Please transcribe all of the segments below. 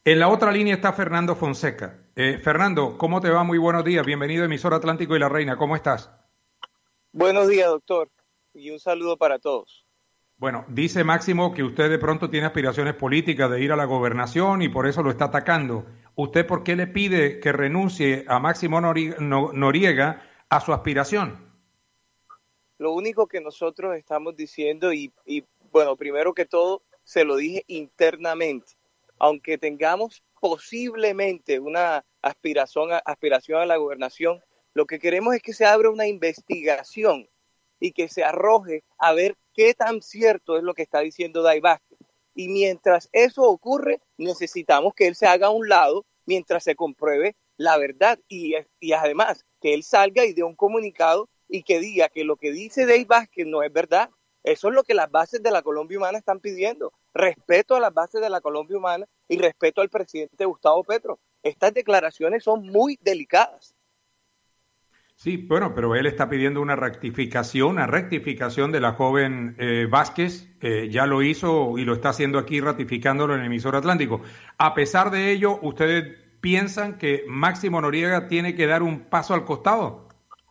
En la otra línea está Fernando Fonseca. Fernando, ¿cómo te va? Muy buenos días. Bienvenido a Emisora Atlántico y La Reina. ¿Cómo estás? Buenos días, doctor, y un saludo para todos. Bueno, dice Máximo que usted de pronto tiene aspiraciones políticas de ir a la gobernación y por eso lo está atacando. ¿Usted por qué le pide que renuncie a Máximo Noriega a su aspiración? Lo único que nosotros estamos diciendo, bueno, primero que todo, se lo dije internamente, aunque tengamos posiblemente una aspiración a la gobernación, lo que queremos es que se abra una investigación y que se arroje a ver qué tan cierto es lo que está diciendo Dai Vázquez. Y mientras eso ocurre, necesitamos que él se haga a un lado mientras se compruebe la verdad y además que él salga y dé un comunicado y que diga que lo que dice Dai Vázquez no es verdad. Eso es lo que las bases de la Colombia Humana están pidiendo. Respeto a las bases de la Colombia Humana y respeto al presidente Gustavo Petro. Estas declaraciones son muy delicadas. Sí, bueno, pero él está pidiendo una rectificación de la joven Vázquez, ya lo hizo y lo está haciendo aquí ratificándolo en el emisor Atlántico. A pesar de ello, ¿ustedes piensan que Máximo Noriega tiene que dar un paso al costado?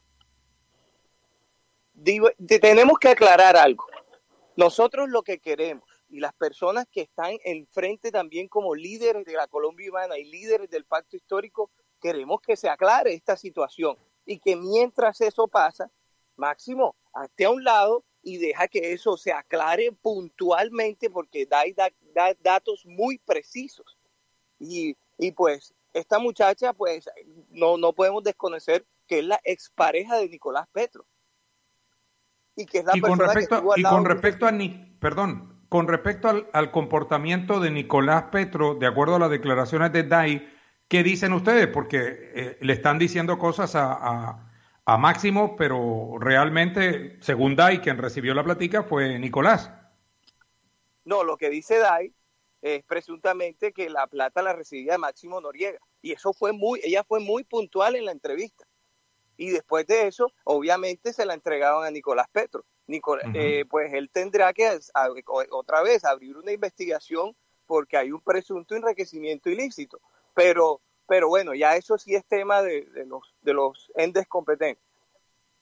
Tenemos que aclarar algo. Nosotros lo que queremos y las personas que están enfrente también como líderes de la Colombia Humana y líderes del pacto histórico, queremos que se aclare esta situación y que mientras eso pasa, Máximo, hazte a un lado y deja que eso se aclare puntualmente porque da datos muy precisos. Y pues esta muchacha, pues no podemos desconocer que es la expareja de Nicolás Petro y que es la Y con persona que respecto, estuvo al y lado con de ese respecto a perdón, con respecto al comportamiento de Nicolás Petro, de acuerdo a las declaraciones de Dai, ¿qué dicen ustedes? Porque le están diciendo cosas a Máximo, pero realmente, según Dai, quien recibió la platica fue Nicolás. No, lo que dice Dai es presuntamente que la plata la recibía Máximo Noriega. Y eso ella fue muy puntual en la entrevista. Y después de eso, obviamente, se la entregaron a Nicolás Petro. Pues él tendrá que otra vez abrir una investigación porque hay un presunto enriquecimiento ilícito. Pero bueno, ya eso sí es tema de los entes competentes.